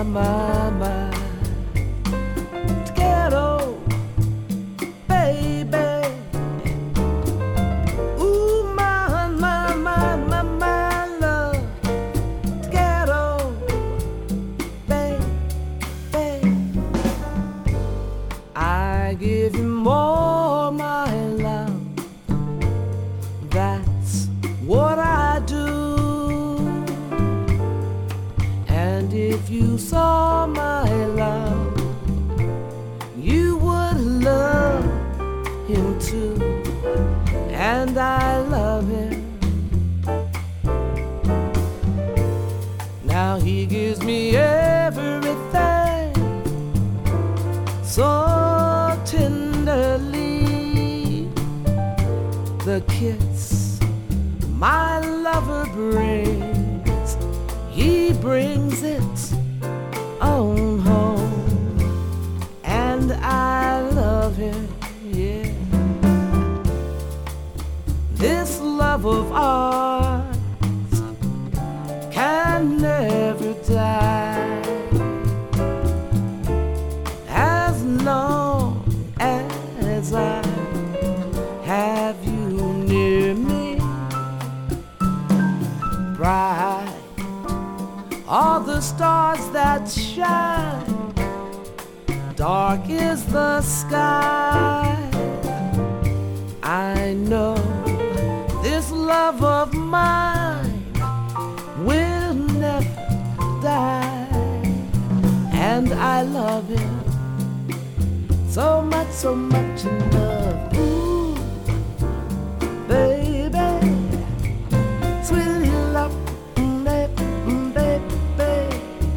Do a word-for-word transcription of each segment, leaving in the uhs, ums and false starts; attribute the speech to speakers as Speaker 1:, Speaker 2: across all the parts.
Speaker 1: my, my, my. Ghetto, baby. Ooh, my, my, my, my, my love. Ghetto, baby. I give you more, my love. That's what I do. And if you saw my love, you would love him too. And I love him. Now he gives me everything so tenderly. The kiss my lover brings, he brings it on home. And I love him, yeah. This love of ours can never die, as long as I have you near me. Bright are the stars that shine, dark is the sky. I know this love of mine will never die, and I love him so much, so much in love. Ooh, baby, sweet love, mm, baby, mm, baby.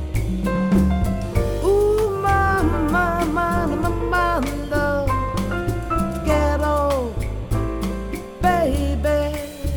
Speaker 1: Ooh, my, my, my, my, my love, ghetto, baby.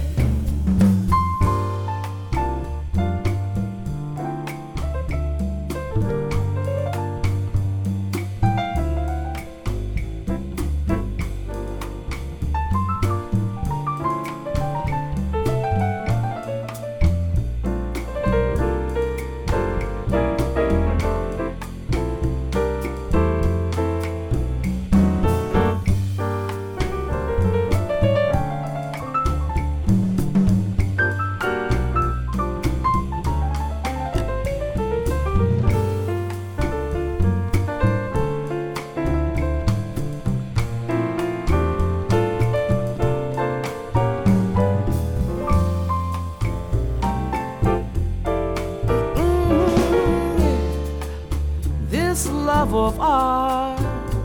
Speaker 1: This love of ours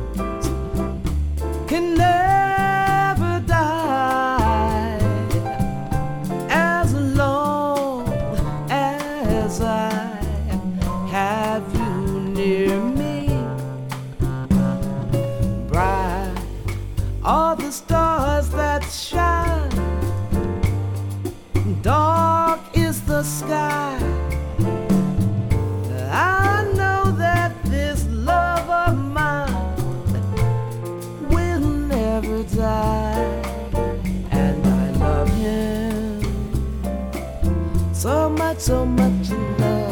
Speaker 1: can never die, as long as I have you near me. Bright are the stars that shine, dark is the sky. I know that this love of mine will never die, and I love him so much, so much in love.